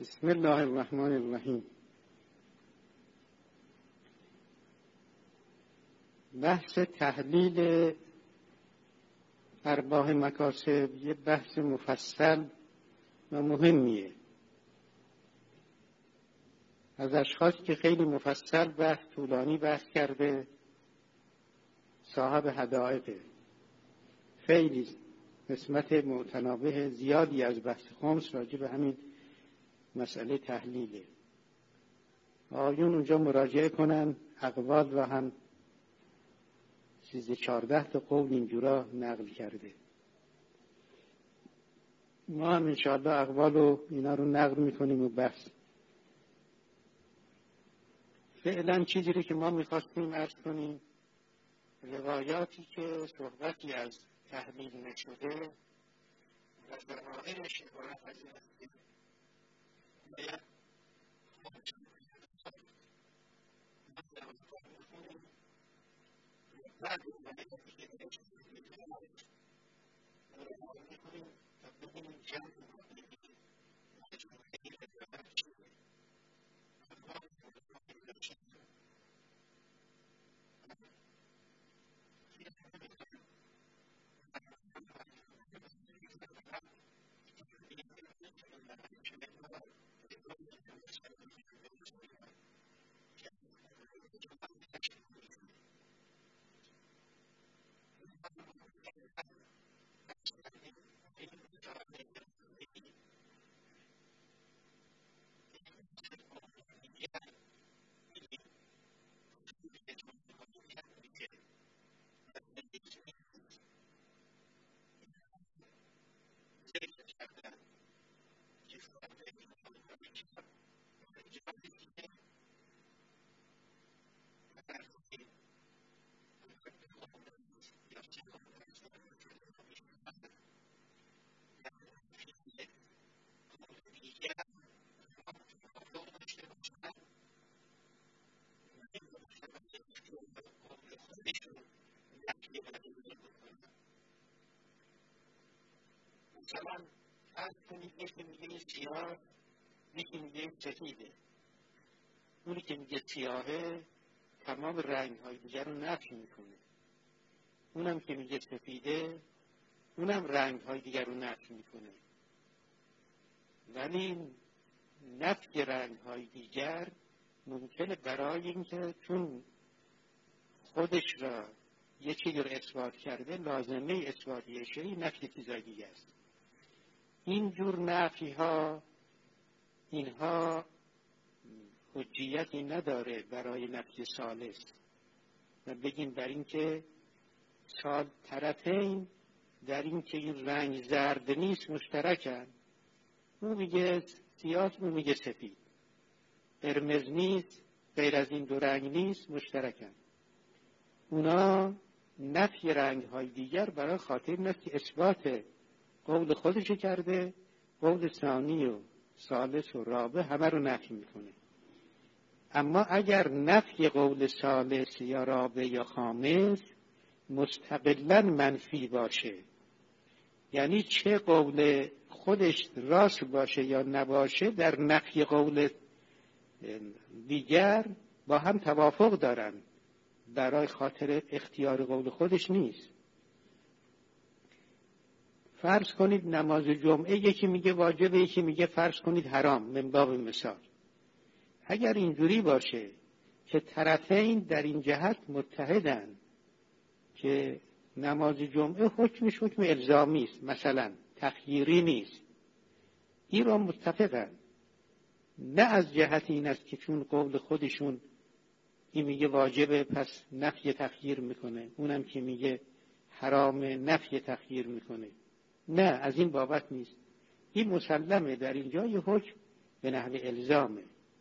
بسم الله الرحمن الرحیم. بحث تحلیل ارباح مکاسب یه بحث مفصل و مهمیه. از اشخاصی که خیلی مفصل طولانی بحث کرده صاحب حدائقه، خیلی قسمت متنابه زیادی از بحث خمس راجع به همین مسئله تحلیله. آقایون اونجا مراجعه کنن، اقوال را هم 14 تا قول اینجورا نقل کرده. ما هم انشاءالله اقوال و اینا رو نقل میکنیم و بحث. فعلا چیزی رو که ما میخواستیم عرض کنیم، روایاتی که صحبتی از تحلیل نشده و ظواهرش عبارت از این است که باید بعد روایاتی که نشده میکنیم تا ببینیم چند مثلا فرض کنید یکی میگه سیاه، یکی میگه سفیده. اونی که میگه سیاهه تمام رنگ های دیگر رو نفی میکنه، اونم که میگه سفیده اونم رنگ های دیگر رو نفی میکنه. ولی نفی رنگ های دیگر ممکنه برای اینکه چون خودش را یه چیزی رو اثبات کرده، لازمه اثباتی شیء نفی چیزای دیگه است. این جور نفی ها اینها حجیتی نداره برای نفی ثالث. و بگیم در این که طرفین در این که این رنگ زرد نیست مشترکن، اون میگه سیاه، اون میگه سفید، قرمز نیست، غیر از این دو رنگ نیست، مشترکن. اونا نفی رنگ های دیگر برای خاطر این است که اثبات قول خودش کرده، قول ثانی و ثالث و رابع همه رو نفی میکنه. اما اگر نفی قول ثالث یا رابع یا خامس مستقلاً منفی باشه، یعنی چه قول خودش راست باشه یا نباشه، در نفی قول دیگر با هم توافق دارن، برای خاطر اختیار قول خودش نیست. فرض کنید نماز جمعه یکی میگه واجبه، یکی میگه فرض کنید حرام، من باب مثال. اگر اینجوری باشه که طرفین در این جهت متحدن که نماز جمعه حکمش حکم الزامی است، مثلا تخییری نیست، این را متفقن، نه از جهت این است که چون قول خودشون این میگه واجبه پس نفی تخییر میکنه، اونم که میگه حرام نفی تخییر میکنه، نه از این بابت نیست. این مسلمه در اینجا یه حکم به نحو الزامه.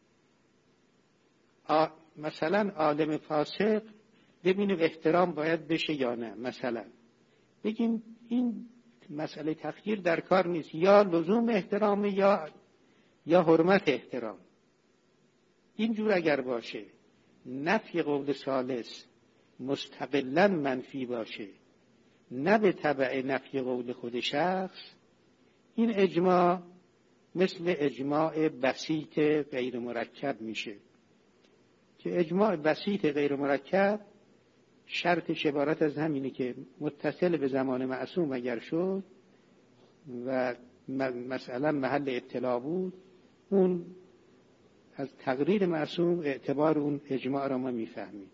مثلا عالم فاسق ببینیم احترام باید بشه یا نه، مثلا بگیم این مسئله تخییر در کار نیست، یا لزوم احترام یا حرمت احترام. اینجور اگر باشه نفی قول ثالث مستقلاً منفی باشه، نه به تبع نفی قول خود شخص، این اجماع مثل اجماع بسیط غیر مرکب میشه که اجماع بسیط غیر مرکب شرطش عبارت از همینه که متصل به زمان معصوم اگر شد و مثلا محل اطلاع بود، اون از تقریر معصوم اعتبار اون اجماع را ما میفهمیم.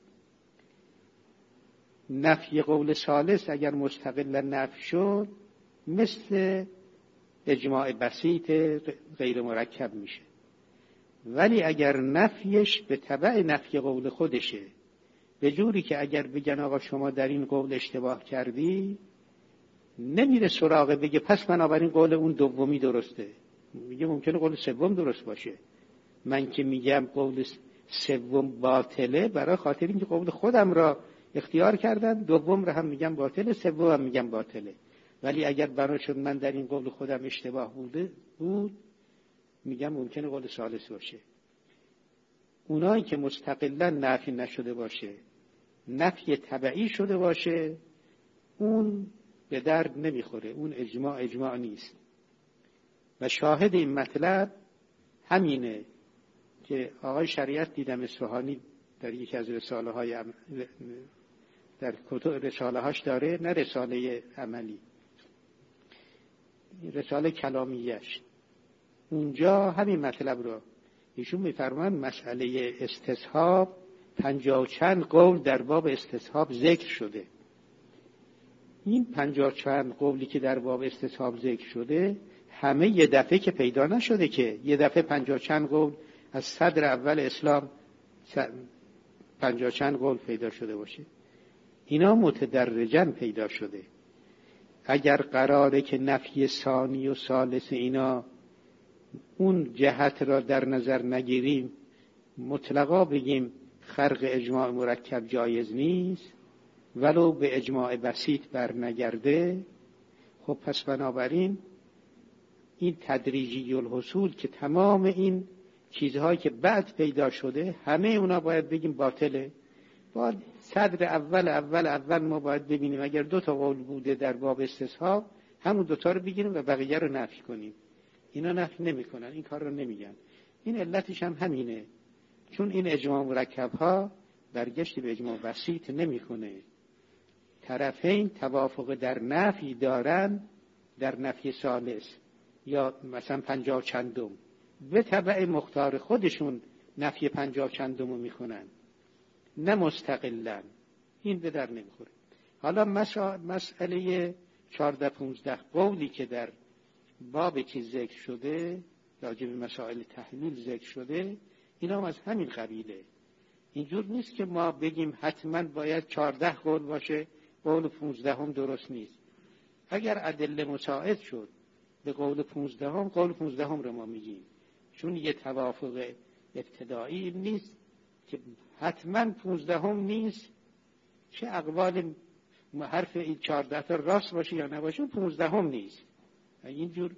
نفی قول ثالث اگر مستقلا نفی شد مثل اجماع بسیط غیر مرکب میشه، ولی اگر نفیش به تبع نفی قول خودشه، به جوری که اگر بگن آقا شما در این قول اشتباه کردی، نمیره سراغه بگه پس بنابراین قول اون دومی درسته، میگه ممکنه قول سوم درست باشه. من که میگم قول سوم باطله برای خاطر اینکه قول خودم را اختیار کردم، دوم را هم میگم باطله، سوم هم میگم باطله. ولی اگر بنا شد من در این قول خودم اشتباه بود میگم ممکنه قول ثالث باشه. اونایی که مستقلا نفی نشده باشه، نفی تبعی شده باشه، اون به درد نمیخوره، اون اجماع نیست. و شاهد این مطلب همینه که آقای شریعت دیدم اصفهانی در یکی از رساله های در کتب رساله هاش داره، نه رساله عملی، رساله کلامیش، اونجا همین مطلب رو ایشون میفرمان مسئله استصحاب 50 چند قول در باب استصحاب ذکر شده. این 50 چند قولی که در باب استصحاب ذکر شده همه یه دفعه که پیدا نشده، که یه دفعه 50 چند قول از صدر اول اسلام 50 چند قول پیدا شده باشه. اینا متدرجاً پیدا شده. اگر قراره که نفی ثانی و ثالث اینا اون جهت را در نظر نگیریم، مطلقا بگیم خرق اجماع مرکب جایز نیست ولو به اجماع بسیط بر نگرده، خب پس بنابراین این تدریجی الحصول که تمام این چیزهایی که بعد پیدا شده همه اونا باید بگیم باطله. باید صدر اول ما باید ببینیم اگر 2 تا قول بوده در باب استصحاب همون 2 تا رو بگیریم و بقیه رو نفی کنیم. اینا نفی نمی کنن، این کار رو نمیگن. این علتش هم همینه، چون این اجماع مرکب ها برگشتی به اجماع بسیط نمی کنه. طرفین توافق در نفی دارن، در نفی ثالث یا مثلا 50 چندم، به تبع مختار خودشون نفی 50 چندم رو میکنن، نه مستقلن. این به در نمیخوره. حالا مسئله 14-15 قولی که در باب که ذکر شده راجع به مسائل تحلیل ذکر شده، اینا هم از همین قبیله. اینجور نیست که ما بگیم حتما باید 14 قول باشه، قول 15 هم درست نیست. اگر ادله مساعد شد به قول 15 هم، قول 15 هم رو ما میگیم، چون یه توافق ابتدایی نیست که حتما 15 هم نیست، چه اقوال حرف این 14 تا راست باشه یا نباشه، 15 هم نیست. اینجور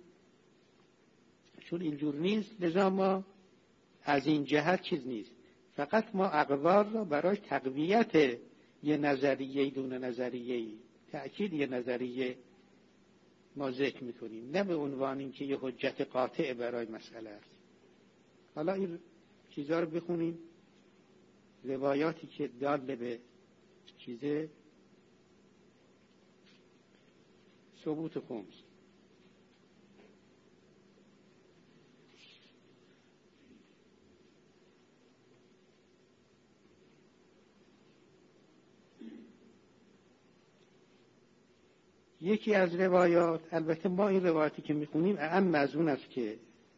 چون اینجور نیست، لذا ما از این جهت چیز نیست، فقط ما اقوال را برای تقویت یه نظریه دون نظریه، تأکید یه نظریه ما ذکر میکنیم، نه به عنوان این که یه حجت قاطع برای مسئله است. حالا این چیزها رو بخونیم، روایاتی که دال به چیزه ثبوت خمس. یکی از روایات، البته ما این روایاتی که میخونیم اعم از اون است که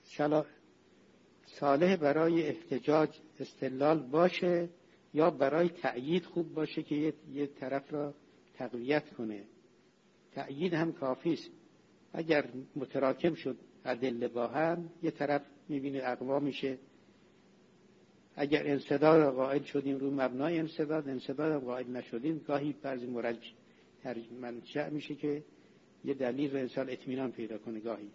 صالح برای احتجاج استدلال باشه یا برای تأیید خوب باشه که یه طرف را تقویت کنه. تأیید هم کافی است. اگر متراکم شد ادله با هم، یه طرف میبینه اقوا میشه. اگر انسداد قائل شدیم رو مبنای انسداد قائل نشدیم، گاهی بعضی منشأ میشه که یه دلیل رو انسان اطمینان پیدا کنه. گاهی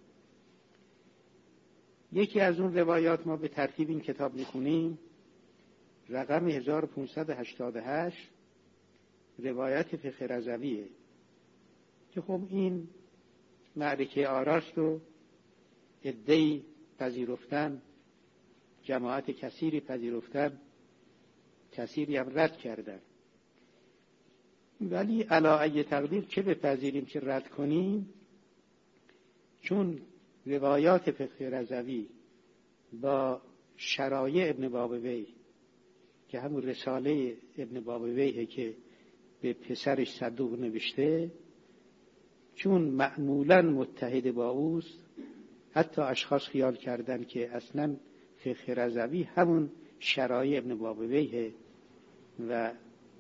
یکی از اون روایات ما به ترتیب این کتاب میخونیم، رقم 1588، روایت فقه رضویه که خب این معرکه آراست و عده‌ای پذیرفتن، جماعت کثیری پذیرفتن، کثیری هم رد کردن. ولی علی ای تقدیر چه بپذیریم چه رد کنیم، چون روایات فقه رضوی با شرایع ابن بابویه که همون رساله ابن بابویه که به پسرش صدوق نوشته، چون معمولاً متحد با اوست، حتی اشخاص خیال کردن که اصلاً فقه رضوی همون شرایع ابن بابویه و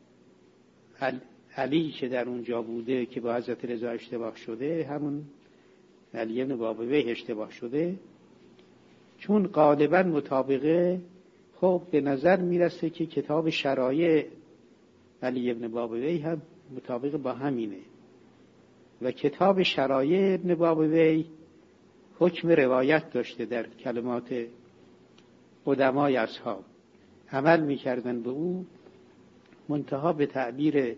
علی که در اونجا بوده که با حضرت رضا اشتباه شده همون علی ابن بابویه اشتباه شده. چون غالباً مطابقه، خب به نظر میرسه که کتاب شرایع علی ابن بابویه هم مطابق با همینه و کتاب شرایع ابن بابویه حکم روایت داشته در کلمات قدمای اصحاب، عمل میکردن به او، منتها به تعبیر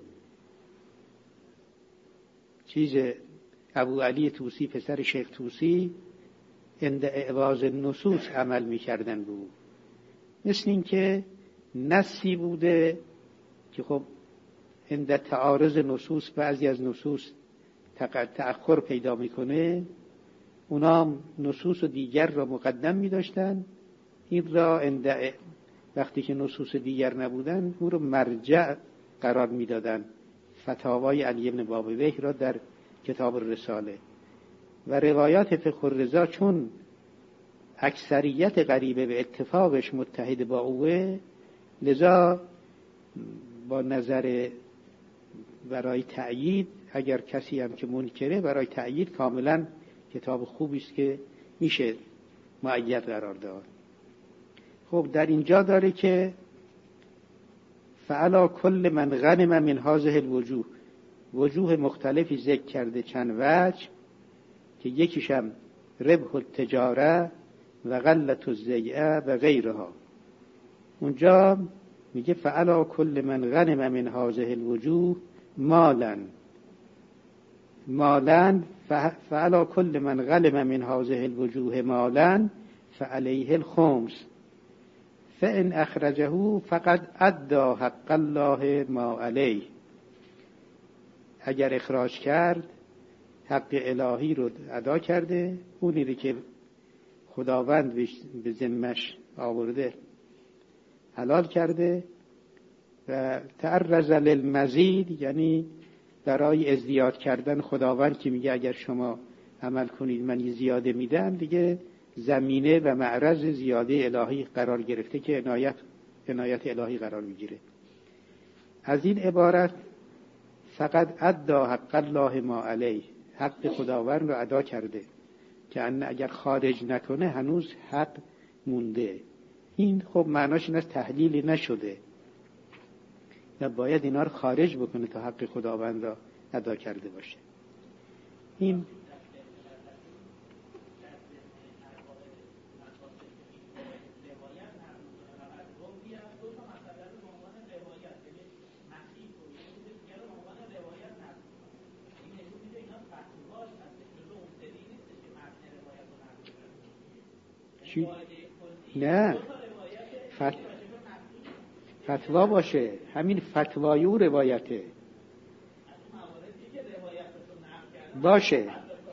ابو علی طوسی پسر شیخ طوسی عند اعواز النصوص عمل میکردن به او. مثل این که نصی بوده که خب عند تعارض نصوص بعضی از نصوص تأخر پیدا میکنه، اونا نصوص دیگر را مقدم میداشتن، این را وقتی که نصوص دیگر نبودن او را مرجع قرار میدادن. فتاوای علی ابن بابویه را در کتاب الرساله و روایات فقه الرضا چون اکثریت قریبه به اتفاقش متحد با اوه، لذا با نظر برای تأیید، اگر کسی هم که منکره، برای تأیید کاملا کتاب خوبی است که میشه مؤید قرار داد. خب در اینجا داره که فعلا کل من غنم من هذه الوجوه، وجوه مختلفی ذکر کرده، چند وجه که یکیشم ربح التجاره و غلت الزیعه و غیرها. اونجا میگه فعلا کل من غنم من هذه الوجوه مالا فعلا کل من غنم من هذه الوجوه مالا فعليه الخمس فإن اخرجه فقد ادى حق الله ما علیه. اگر اخراج کرد حق الهی رو ادا کرده، اونی که خداوند به ذمش آورده حلال کرده. و تعرض للمزید یعنی برای ازدیاد کردن، خداوند که میگه اگر شما عمل کنید من زیاده میدم، دیگه زمینه و معرض زیاده الهی قرار گرفته که عنایت الهی قرار میگیره. از این عبارت فقط ادى حق الله ما علیه، حق خداوند رو ادا کرده که اگر خارج نکنه هنوز حق مونده. این خب معناش این است تحلیلی نشده و باید اینا رو خارج بکنه تا حق خداوند را ادا کرده باشه. این نه فتوا باشه، همین فتوای او روایته باشه،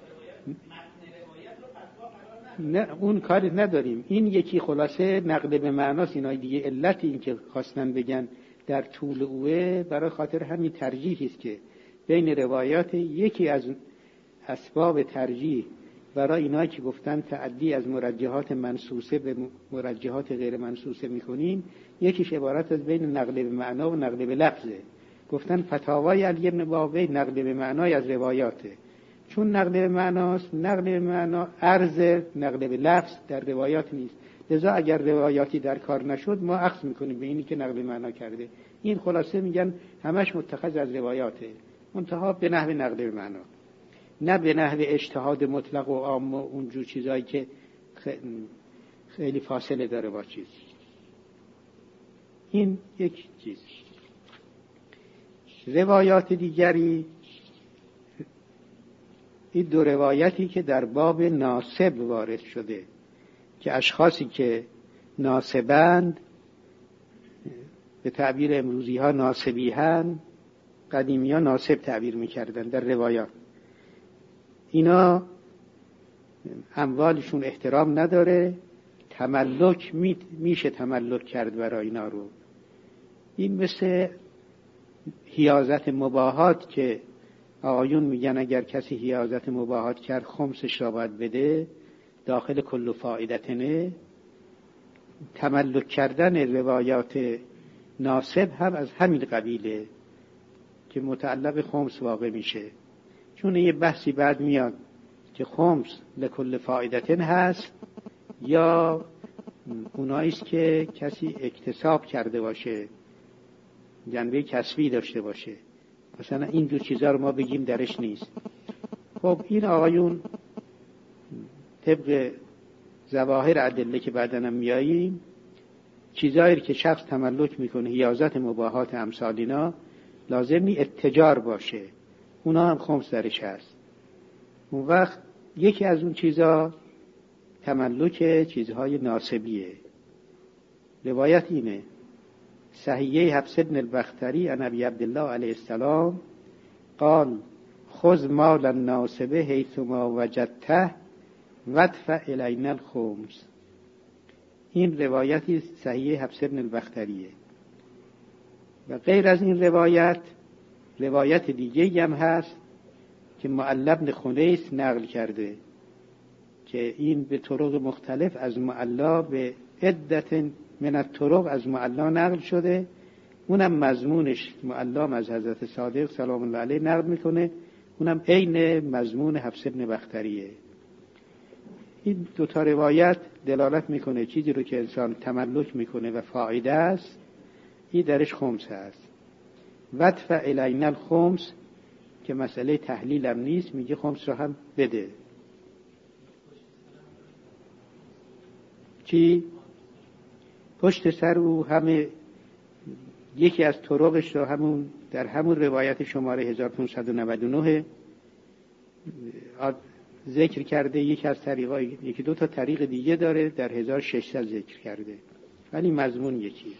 نه اون کاری نداریم. این یکی خلاصه نقل به معناست. اینا دیگه علت این که خواستن بگن در طول اوه برای خاطر همین ترجیحی است که بین روایات، یکی از اسباب ترجیح برای اینا که گفتن تعدی از مرجحات منصوصه به مرجحات غیر منصوصه میکنیم، یکیش عبارت از بین نقل به معنا و نقل به لفظه. گفتن فتاوای علی ابن بابویه نقل به معنای از روایاته، چون نقل به معناست، نقل به معنا عرض نقل به لفظ در روایات نیست، لذا اگر روایاتی در کار نشد ما اخذ میکنیم به اینی که نقل به معنا کرده. این خلاصه میگن همش متخذ از روایاته، منتها به نحو نقل به معنا، نه به نحو اجتهاد مطلق و عام و اونجور چیزایی که خیلی فاصله داره با چیز. این یک چیز. روایات دیگری، این دو روایتی که در باب ناسب وارد شده، که اشخاصی که ناسبند، به تعبیر امروزی ها ناسبی هن، قدیمی ها ناسب تعبیر میکردن در روایات، اینا اموالشون احترام نداره، تملک میشه تملک کرد برای اینا رو. این مثل حیازت مباحات که آقایون میگن اگر کسی حیازت مباحات کرد خمسش را باید بده، داخل کل فائدتنه. تملک کردن روایات ناسب هم از همین قبیله که متعلق خمس واقع میشه، چون یه بحثی بعد میاد که خمس لکل فائدتن هست یا اوناییست که کسی اکتساب کرده باشه، جنبه کسبی داشته باشه. مثلا این دو چیزا رو ما بگیم درش نیست. خب این آقایون طبق ظواهر ادله که بعداً هم میاییم، چیزایی که شخص تملک میکنه، حیازت مباحات امثال اینا، لازم نی اتجار باشه، اونا هم خمس درش هست. اون وقت یکی از اون چیزا تملک چیزهای ناسبیه. روایت اینه، صحیحه حفص بن البختری عن ابی عبدالله علیه السلام قال خذ مال الناسبه حیث ما وجدته وادفع الینا الخمس. این روایتی صحیح حفص بن البختریه. و غیر از این روایت دیگه هم هست که معلی بن خنیس نقل کرده که این به طرق مختلف از معلی به عدت من الطرق از معلی نقل شده. اونم مضمونش معلی از حضرت صادق سلام الله علیه نقل میکنه، اونم عین مضمون حفص بن بختریه. این دوتا روایت دلالت میکنه چیزی رو که انسان تملک میکنه و فایده است، این درش خمس هست. وادفع الینا الخمس که مسئله تحلیل هم نیست، میگه خمس رو هم بده. چی؟ پشت سر او همه یکی از طرقش رو همون در همون روایت شماره 1599 ذکر کرده. یکی از طریقای یکی دو تا طریق دیگه داره، در 1600 ذکر کرده، ولی مضمون یکیه.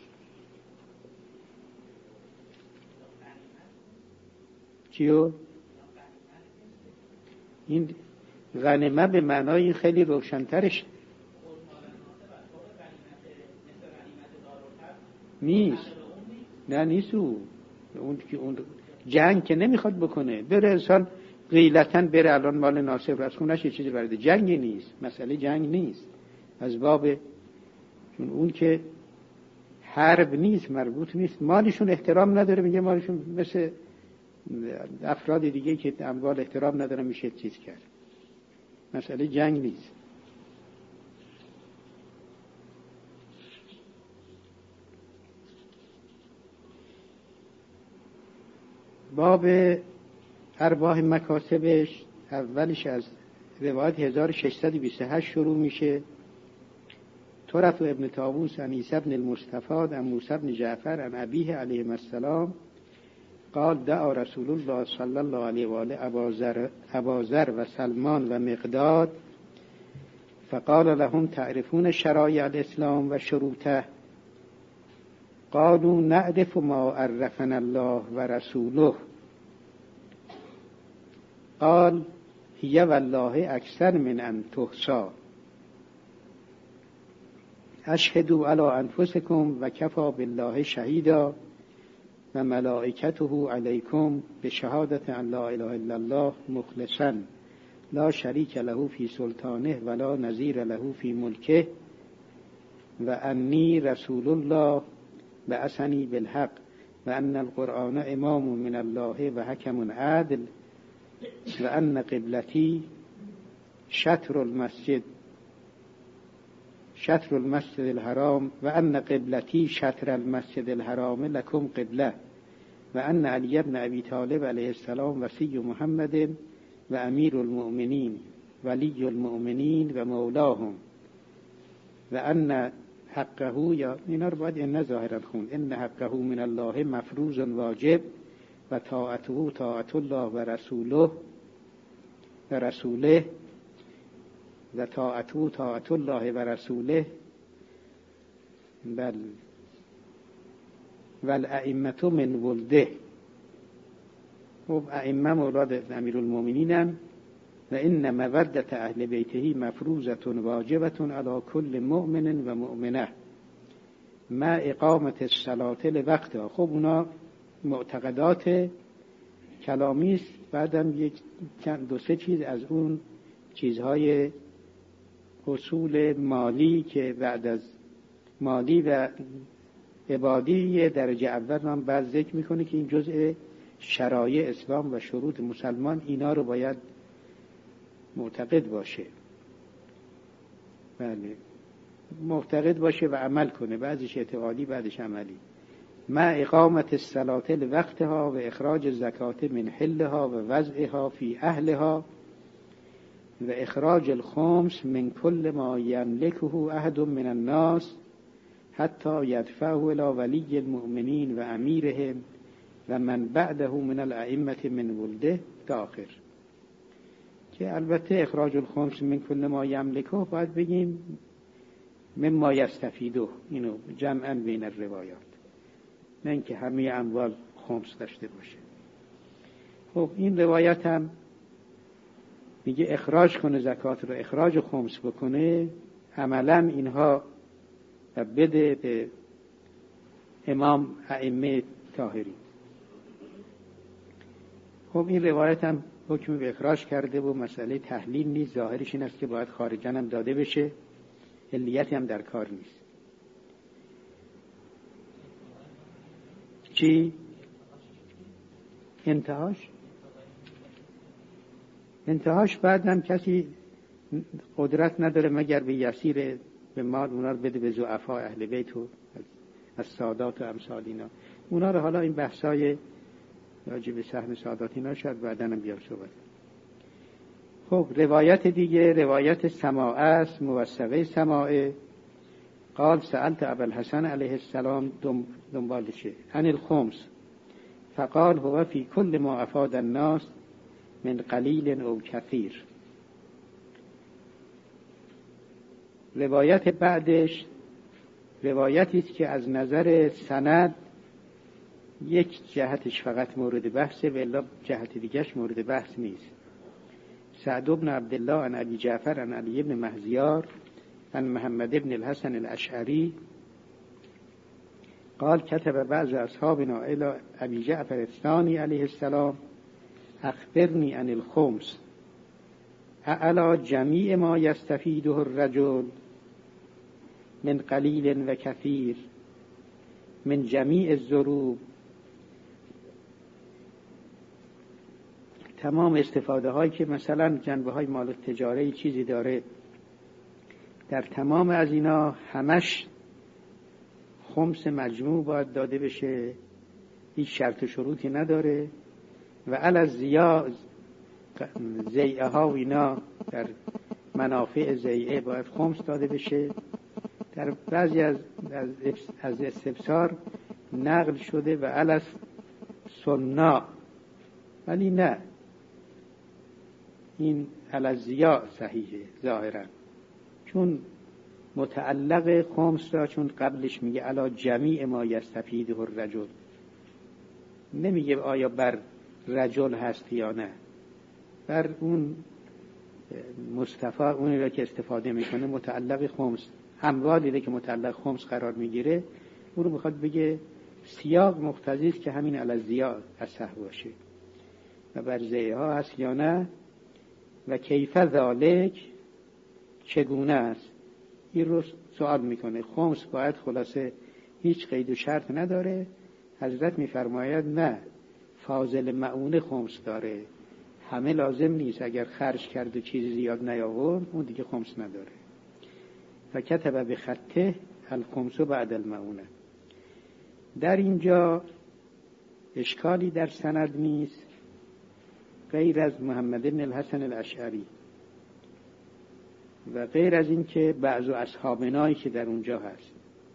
چیو؟ این غنیمه به معنای این خیلی روشن‌ترش نیست. نه نیست. اون جنگ که نمیخواد بکنه، بره انسان غیلتاً بره الان مال ناصب از خونش یه چیزی برده، جنگی نیست، مسئله جنگ نیست، از باب چون اون که حرب نیست، مربوط نیست، مالشون احترام نداره، میگه مالشون مثل افراد دیگه که اموال احترام نداره میشه چیز کرد، مسئله جنگ نیست. باب ارباح مکاسبش اولش از روایت 1628 شروع میشه. طرف ابن طاووس عن عیسی بن المصطفى عن موسی بن جعفر عن ابیه علیه السلام قال دعا رسول الله صلی الله علیه و آله ابا ذر و سلمان و مقداد فقال لهم تعرفون شرایع الاسلام و شروطه قالوا نعرف ما عرفنا الله و رسوله قال هي والله اکثر من ان تحصى اشهدوا علی انفسکم و کفی بالله شهیدا و ملائکته علیکم بشهادت ان لا اله الا الله مخلصا لا شریک له فی سلطانه ولا نظیر له فی ملکه و انی رسول الله بعثنی بالحق و ان القرآن امام من الله و حکم عدل و ان قبلتی شطر المسجد الحرام و ان قبلتی شطر المسجد الحرام لکم قبله و ان علی بن ابی طالب علیه السلام وصی محمد و امیر المؤمنین ولی المؤمنین و مولاهم و ان حقه، یا اینا رو باید این ظاهرا خون، ان حقه من الله مفروض واجب و طاعته طاعت الله و رسوله و طاعته طاعت الله و رسوله والائمه من ولده. خب ائمه مراد امیرالمؤمنینن. و ان مودة اهل بیته مفروضة واجبة علی کل مؤمن و مؤمنه مع اقامت الصلاة لوقتها. خب اونا معتقدات کلامی است. بعدم یک دو سه چیز از اون چیزهای اصول مالی که بعد از مالی و عبادی درجه اول هم بعد ذکر میکنه که این جزء شرایع اسلام و شروط مسلمان، اینا رو باید معتقد باشه. بله، معتقد باشه و عمل کنه، بعضیش اعتقادی بعدش عملی. مع اقامت الصلاة لوقتها و اخراج الزکات من حلها و وضعها فی اهلها و اخراج الخمس من کل ما یملکه احد من الناس حتی یدفعه الی ولی المؤمنین و امیرهم و من بعده من الائمه من ولده داخل. که البته اخراج الخمس من کل ما یملکه باید بگیم مما یستفیده، اینو جمعا بین الروایات، نه اینکه همه اموال خمس داشته باشه. خب این روایت هم میگه اخراج کنه زکات رو، اخراج خمس بکنه عملا اینها و بده به امام ائمه طاهرین. خب این روایت هم حکم به اخراج کرده و مسئله تحلیل نیست، ظاهرش این است که باید خارجاً هم داده بشه، علیتی هم در کار نیست. چی؟ انتهاش بعد هم کسی قدرت نداره مگر به یسیر به مال اونا رو بده به ضعفا اهل بیت و از سادات و امثال اینا. اونا رو حالا این بحثای راجع به سهم سادات اینا شاید بعداً هم بیام صحبت. خب روایت دیگه روایت سماع است، موثقه سماعه. قال سألت ابوالحسن علیه السلام دنبالشه عن الخمس فقال هو فی کل ما افاد الناس من قلیل او کثیر. روایت بعدش روایتی است که از نظر سند یک جهتش فقط مورد بحثه و الا جهت دیگهش مورد بحث نیست. سعد بن عبدالله عن ابی جعفر عن علی بن مهزیار عن محمد بن الحسن الاشعری قال كتب بعض اصحابنا الى ابی جعفر الثانی علیه السلام اخبرنی عن الخمس اعلی جمیع ما یستفیده الرجل من قلیل و کثیر من جمیع الضروب. تمام استفاده هایی که مثلا جنبه های مال تجاری چیزی داره، در تمام از اینا همش خمس مجموع باید داده بشه، هیچ شرط و شروطی نداره. و علی زیعه ها و اینا در منافع زیعه باید خمس داده بشه. در بعضی از استفسار نقل شده و علی سننا، ولی نه، این علزیا صحیحه ظاهرا، چون متعلق خمس را چون قبلش میگه علا جمیع ما یستفیده الرجل، نمیگه آیا بر رجل هست یا نه، بر اون مصطفی اونی را که استفاده میکنه متعلق خمس، اموالی را که متعلق خمس قرار میگیره اون رو میخواد بگه سیاق مقتضی است که همین علزیا اصح باشه و بر زیعه ها هست یا نه و کیف ذالک چگونه است. این رو سوال میکنه. خمس باید خلاصه هیچ قید و شرط نداره. حضرت میفرماید نه، فاضل معونه خمس داره، همه لازم نیست، اگر خرج کرد و چیزی زیاد نیاورد اون دیگه خمس نداره. و کتب بخطه الخمس بعد المعونه. در اینجا اشکالی در سند نیست غیر از محمد بن الحسن الاشعری و غیر از این که بعض اصحابنایی که در اونجا هست.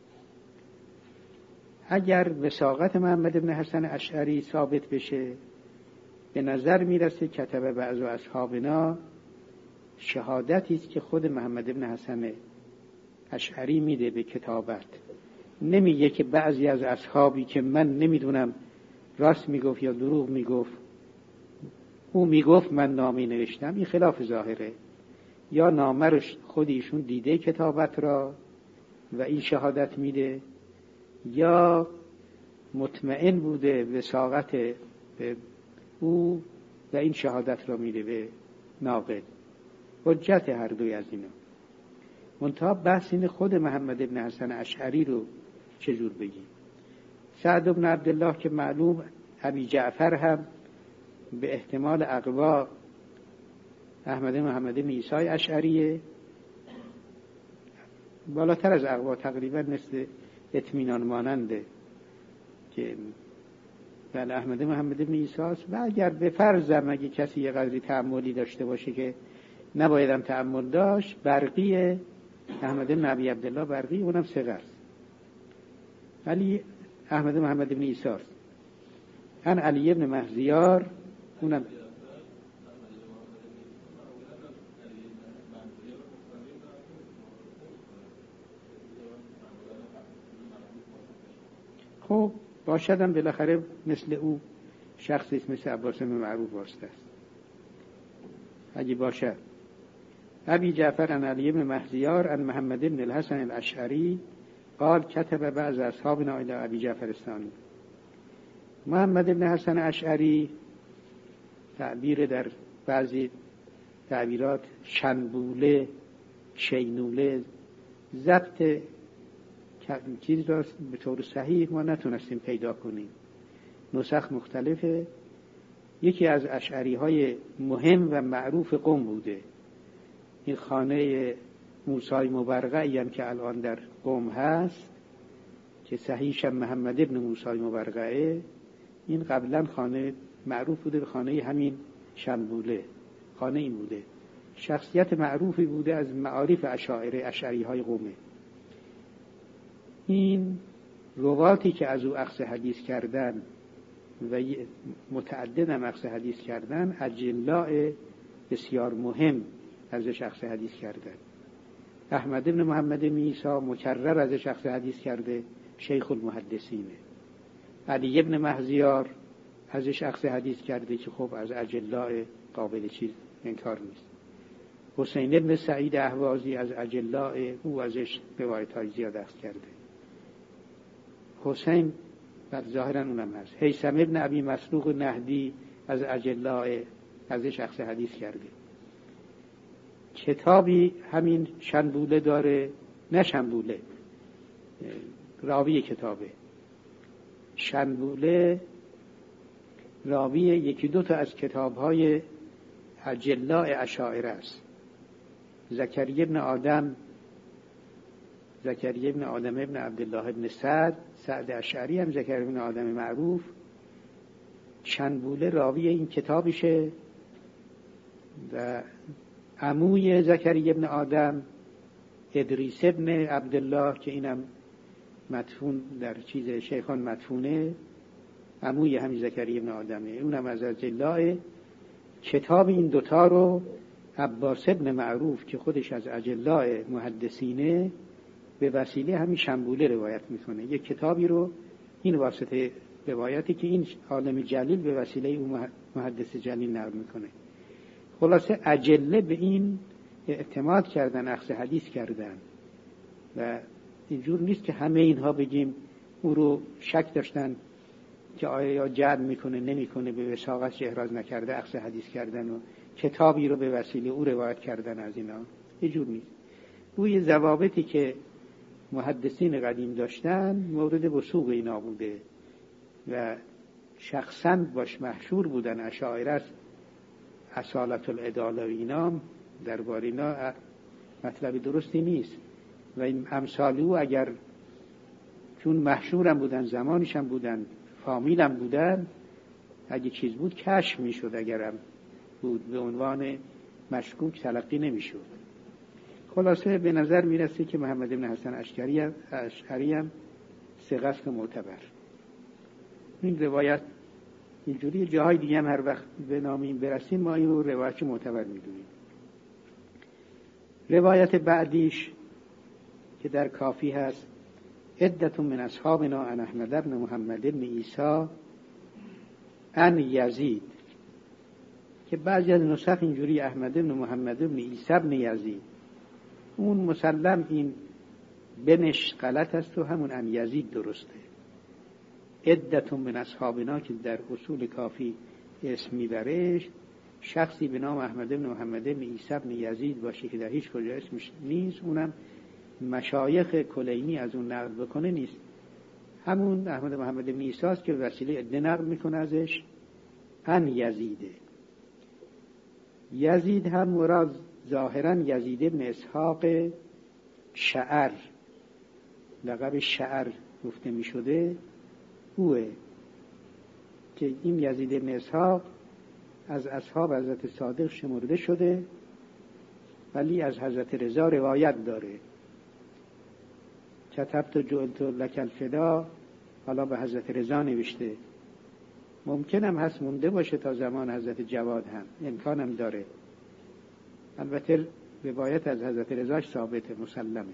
اگر وثاقت محمد بن حسن اشعری ثابت بشه به نظر میرسه کتب بعض اصحابنا شهادتی است که خود محمد بن حسن اشعری میده به کتابت. نمیگه که بعضی از اصحابی که من نمیدونم راست میگفت یا دروغ میگفت، او میگفت من نامه نوشتم، این خلاف ظاهره. یا نامه رو خودشون دیده کتابت را و این شهادت میده، یا مطمئن بوده وثاقت به او و این شهادت را میده به ناقل. حجت هر دوی از اینا. منتها بحث این خود محمد بن حسن اشعری رو چجور بگیم؟ سعد بن عبدالله که معلوم، ابی جعفر هم به احتمال اقوا احمد محمد بن عیسی اشعریه، بالاتر از اقوا تقریبا مثل اطمینان ماننده که بله احمد محمد بن عیسی است. و اگر به فرضم اگه کسی یه قدری تأملی داشته باشه که نبایدم تأمل داشت، برقی احمد بن ابی عبدالله برقی، اونم ثقه است، ولی احمد محمد بن عیسی است. ان علی بن مهزیار، اونم خب باشدم بالاخره مثل او شخصی مثل عباس بن معروف واسطه است اگه باشه. ابی جعفر عن علی بن مهزیار عن محمد بن الحسن الاشعری قال كتب بعض اصحابنا الى ابی جعفر الثانی. محمد بن حسن اشعری تعبیر در بعضی تعبیرات شنبوله، شینوله، ضبط چیز را به طور صحیح ما نتونستیم پیدا کنیم، نسخ مختلفه. یکی از اشعری های مهم و معروف قم بوده. این خانه موسی مبرقعی هم که الان در قم هست که صحیحش محمد ابن موسی مبرقعه، این قبلا خانه معروف بوده به خانه همین شنبوله. خانه این بوده، شخصیت معروفی بوده از معارف اشعری های قمه. این رواتی که از او اخذ حدیث کردن و متعدد هم اخذ حدیث کردن، اجلاء بسیار مهم ازش اخذ حدیث کردن. احمد بن محمد بن عیسی مکرر ازش اخذ حدیث کرده، شیخ المحدثینه. علی بن مهزیار ازش اخذ حدیث کرده که خب از اجلاء قابل چیز انکار نیست. حسین بن سعید اهوازی از اجلاء، او ازش روایت‌های زیاد اخذ کرده. حسین بعد ظاهرا اونم هست. هیثم ابن ابی مسروق نهدی از اجلاء ازش اخذ حدیث کرده. کتابی همین شنبوله داره، نه شنبوله، راوی کتابه شنبوله، راوی یکی دو تا از کتاب‌های اجلاء اشاعره است. زکریا ابن آدم ابن عبدالله ابن سعد اشعری هم زکریا ابن آدم معروف، شنبوله راوی این کتابشه. و عموی زکریا ابن آدم ادریس ابن عبدالله که اینم مدفون در چیز شیخان مدفونه، عموی همین زکریا ابن آدمه، اونم از اجلاء. کتاب این دوتا رو عباس ابن معروف که خودش از اجلاء محدثینه به وسیله همین شنبوله روایت میکنه. یک کتابی رو این واسطه روایتی که این عالم جلیل به وسیله اون محدث جلیل نقل میکنه. خلاصه اجله به این اعتماد کردن، اخذ حدیث کردن و اینجور نیست که همه اینها بگیم او رو شک داشتن که آیا جعل میکنه نمیکنه، به وثاقتش احراز نکرده اخذ حدیث کردن و کتابی رو به وسیله او روایت کردن از اینا. اینجور نیست. روی ضوابطی که محدثین قدیم داشتن مورد وثوق اینا بوده و شخصا باش محشور بودن. اشاعره اصالت العداله و اینا درباره اینا مطلب درستی نیست و این امثال او اگر چون محشورم بودن، زمانش هم بودن، فامیلم بودن، اگه چیز بود کشف میشد، اگرم بود به عنوان مشکوک تلقی نمیشد. خلاصه به نظر میرسه که محمد بن حسن اشعری هم ثقه است معتبر. این روایت اینجوری، جاهای دیگه هم هر وقت به نام این برسیم ما این رو روایت معتبر میدونیم. روایت بعدیش که در کافی هست، عدة من اصحابنا عن احمد بن محمد بن عیسی عن یزید، که بعضی از نسخ اینجوری احمد بن محمد بن عیسی بن یزید، اون مسلم این بنش غلط است و همون عن یزید درسته. عدة من اصحابنا که در اصول کافی اسم میبرش، شخصی به نام احمد بن محمد بن عیسی بن یزید باشه که در هیچ کجا اسمش نیست، اونم مشایخ کلینی از اون نقل بکنه نیست، همون احمد محمد بن عیسی است که وسیله عده نقل میکنه ازش عن یزیده. یزید هم مراد ظاهرا یزید بن اسحاق شعر، لقب شعر گفته می شده اوه، که این یزید بن اسحاق از اصحاب حضرت صادق شمرده شده ولی از حضرت رضا روایت داره. کتبت جعلت لک الفدا، حالا به حضرت رضا نوشته، ممکنم هست مونده باشه تا زمان حضرت جواد، هم امکانم داره، البته روایت از حضرت رضاش ثابته مسلمه.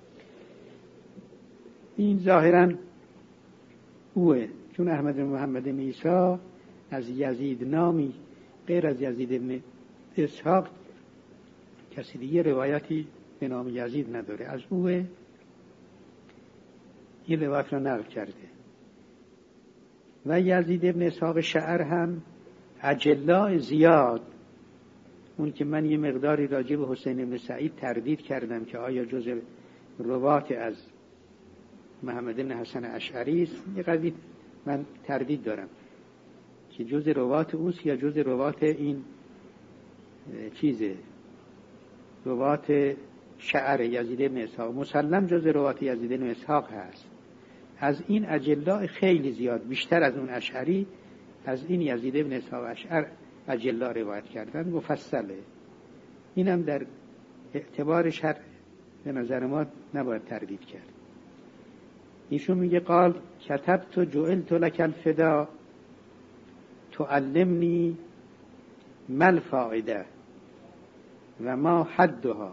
این ظاهرا اوه، چون احمد بن محمد بن عیسی از یزید نامی غیر از یزید بن اسحاق کسی دیگه روایتی به نام یزید نداره، از اوه این روایت را نقل کرده. و یزید بن اسحاق شعر هم اجلاء زیاد، اون که من یه مقداری راجع به حسین بن سعید تردید کردم که آیا جز روات از محمد بن حسن اشعری است، یه قضیه من تردید دارم که جز روات اوست یا جز روات این چیزه، روات شعر یزید بن اسحاق. مسلم جز روات یزید بن اسحاق هست. از این اجلاء خیلی زیاد، بیشتر از اون اشعری، از این یزید بن اسحاق اشعر اجلاء روایت کردن، مفصله. اینم در اعتبارش هر به نظر ما نباید تردید کرد. ایشون میگه قال کتبت جعلت لک الفدا تعلمنی ما الفائده و ما حدها.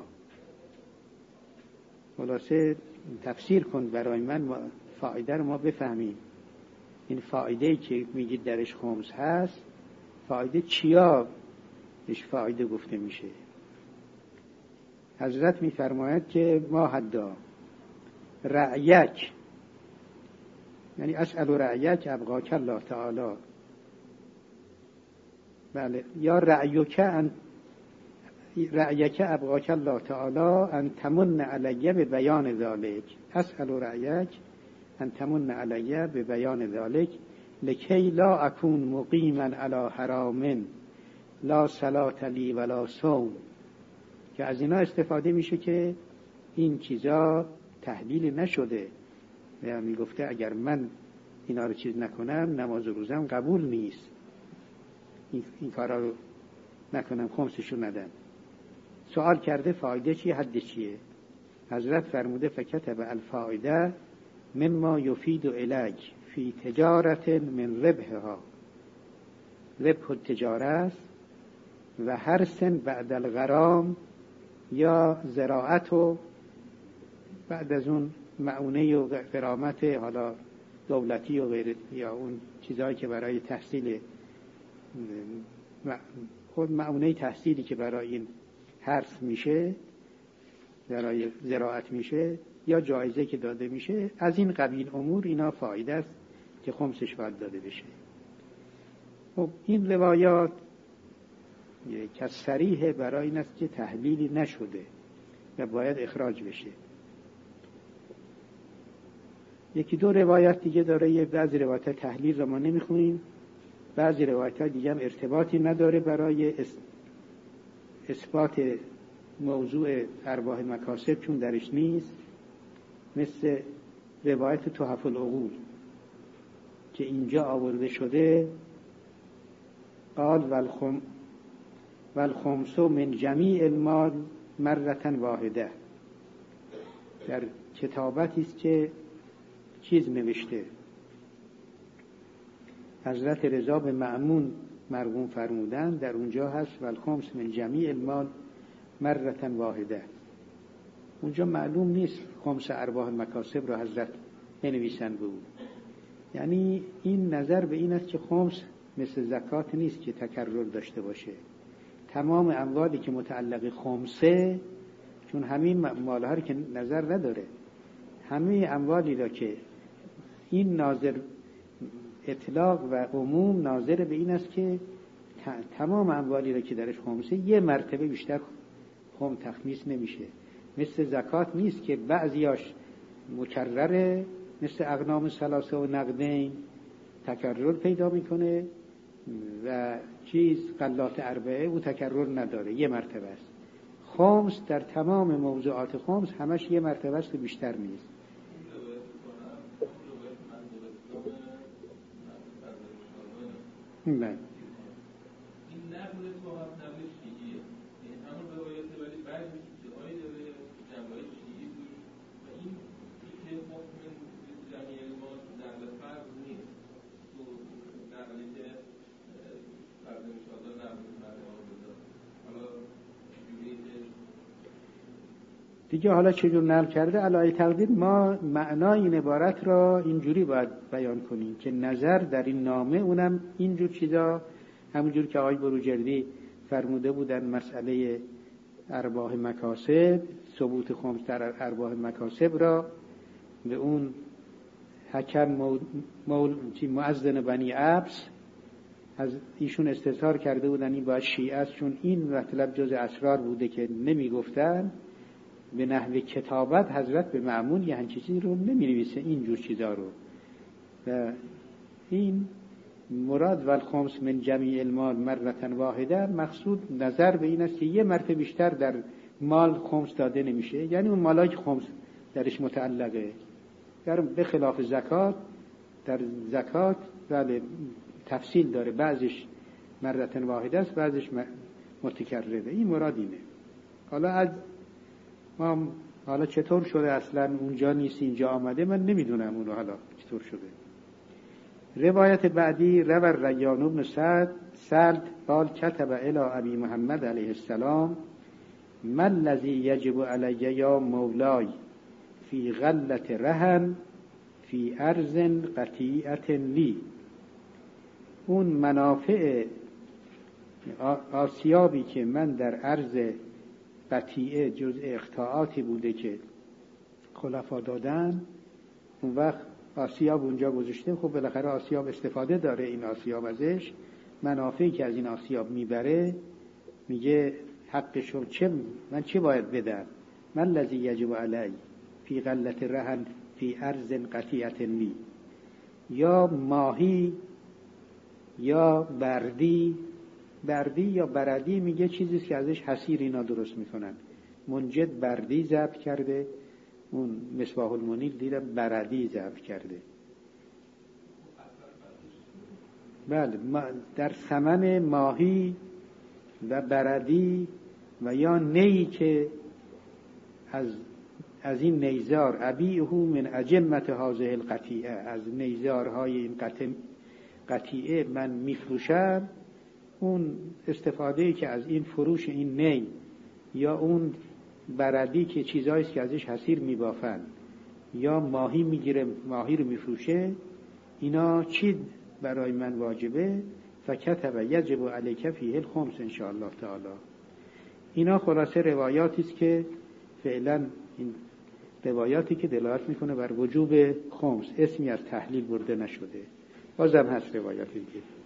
خلاصه تفسیر کن برای من فائده رو ما بفهمیم. این فائده‌ای که میگید درش خمس هست، فائده چیا بهش فائده گفته میشه؟ حضرت میفرماید که ما حدا رعیک، یعنی اسأل رعیک ابقاک الله تعالی، بله، یا رعیک ابقاک الله تعالی ان تمن علی به بیان ذالک، اسأل رعیک ان تمن علی به بیان ذالک لکی لا اکون مقیما علی حرام لا صلاة لی ولا صوم. که از اینا استفاده میشه که این چیزا تحلیل نشده و میگفته اگر من اینا رو چیز نکنم نماز و روزم قبول نیست، این کارا رو نکنم خمسشو ندم. سوال کرده فایده چیه، حد چیه؟ حضرت فرموده فکتب الفائده مما یفید الیک فی تجارت من ربحها، ربح التجاره و حرس بعد الغرام، یا زراعت و بعد از اون معونه و غرامت حالا دولتی و غیره، یا اون چیزهایی که برای تحصیل خود معونه تحصیلی که برای این حرس میشه، برای زراعت میشه، یا جایزه که داده میشه، از این قبیل امور اینا فایده است که خمسش باید داده بشه. خب این روایات که صریح برای این است که تحلیلی نشده و باید اخراج بشه. یکی دو روایت دیگه داره، یه بعضی روایت تحلیل رو ما نمیخونیم، بعضی روایت دیگه هم ارتباطی نداره برای اثبات موضوع ارباح مکاسب چون درش نیست، مثل روایت تحف العقول که اینجا آورده شده قال والخمس من جمیع المال مرة واحده. در کتابتی است که چیز نوشته، حضرت رضا به مأمون مرقوم فرمودن، در اونجا هست والخمس من جمیع المال مرة واحده. اونجا معلوم نیست خمس ارباح المکاسب را حضرت بنویسن به او. یعنی این نظر به این است که خمس مثل زکات نیست که تکرر داشته باشه. تمام اموالی که متعلق خمسه، چون همین مالها رو که نظر نداره، همه اموالی را که این ناظر اطلاق و عموم ناظر به این است که تمام اموالی را که درش خمسه یه مرتبه بیشتر خم تخمیس نمیشه. مثل زکات نیست که بعضیاش مکرره، مثل اغنام ثلاثه و نقدین تکرر پیدا میکنه و غلات اربعه او تکرر نداره، یه مرتبه است. خمس در تمام موضوعات خمس همش یه مرتبه است و بیشتر نیست. این نقل تو هم نقل شیعیه، این همون روایت ولی بعضی چیزهایی داره جنبه شیعی بود و این که حکم جمعی علمان نقل فرض نیست، تو نقلی که فرض انشاءالله نقل فرمان بذار. حالا چجوری دیگه حالا چجور نقل کرده علای تقدیر ما معنای این عبارت را اینجوری باید بیان کنیم که نظر در این نامه اونم اینجور چیزا، همونجور که آقای بروجردی فرموده بودن مسئله ارباح مکاسب، ثبوت خمس در ارباح مکاسب را به اون حکم مؤذن بنی عبس از ایشون استظهار کرده بودن این باید شیعه است، چون این مطلب جز اسرار بوده که نمی گفتن. به نحو کتابت حضرت به مأمون یه همچین چیزی رو نمی نویسه اینجور چیزا رو. و این مراد والخمس من جمیع المال مرتن واحده، مقصود نظر به این است که یه مرتبه بیشتر در مال خمس داده نمیشه، یعنی اون مالایی که خمس درش متعلقه. به خلاف زکات، در زکات بله تفصیل داره، بعضش مرتن واحده است، بعضش متکرره. این مراد اینه. حالا چطور شده اصلا اونجا نیست اینجا آمده، من نمیدونم اونو حالا چطور شده. روایت بعدی روى ریان بن سعد قال كتب الى ابي محمد علیه السلام ما الذي يجب علی یا مولاي في غلة رهن في ارض قطیعة لی. اون منافع آسیابی که من در ارض قطیعه جز اقطاعاتی بوده که خلفا دادن، اون وقت آسیاب اونجا گذاشته، خب بالاخره آسیاب استفاده داره، این آسیاب ازش منافعی که از این آسیاب میبره، میگه حقشو من چه باید بدم؟ من الذی یجب علی فی غلة رهن فی ارض قطیعة لی. یا ماهی یا بردی یا بردی، میگه چیزیست که ازش حصیر اینا درست میکنن. منجد بردی ضبط کرده، اون مصباح المنیر دیدم بردی ضبط کرده. بله در ثمن ماهی و بردی و یا نی که از این نیزار ابیعه من اجمت هذه القطیعه، از نیزارهای این قطیعه من میفروشم. اون استفاده‌ای که از این فروش این نی یا اون بردی که چیزاییست که ازش حصیر میبافن یا ماهی میگیره ماهی رو میفروشه، اینا چی برای من واجبه؟ فکتب یجب علیک فیه الخمس ان شاء الله تعالی. اینا خلاصه روایاتی است که فعلا این روایاتی که دلالت میکنه بر وجوب خمس، اسمی از تحلیل برده نشده. بازم هست روایاتی دیگه.